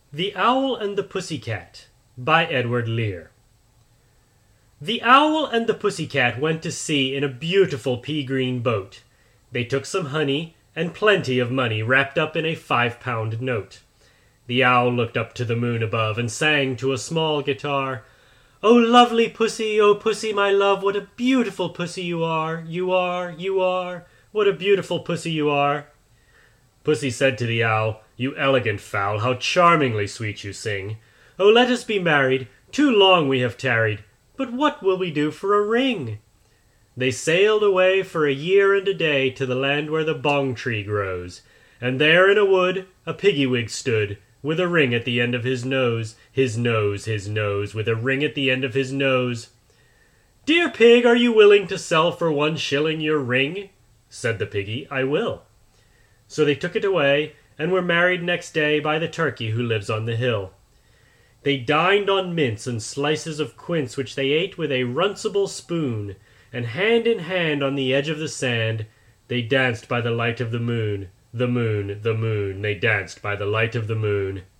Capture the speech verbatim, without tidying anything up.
The Owl and the Pussy-Cat by Edward Lear. The Owl and the Pussy-Cat went to sea in a beautiful pea-green boat. They took some honey and plenty of money wrapped up in a five-pound note. The Owl looked up to the moon above and sang to a small guitar, "O lovely pussy, O pussy my love, what a beautiful pussy you are, you are, you are, what a beautiful pussy you are." Pussy said to the Owl, "You elegant fowl, how charmingly sweet you sing. Oh, let us be married, too long we have tarried, but what will we do for a ring?" They sailed away for a year and a day to the land where the bong tree grows, and there in a wood a piggy-wig stood, with a ring at the end of his nose, his nose, his nose, with a ring at the end of his nose. "Dear pig, are you willing to sell for one shilling your ring?" Said the piggy, "I will." So they took it away, and were married next day by the turkey who lives on the hill. They dined on mince and slices of quince, which they ate with a runcible spoon, and hand in hand on the edge of the sand, they danced by the light of the moon, the moon, the moon, they danced by the light of the moon.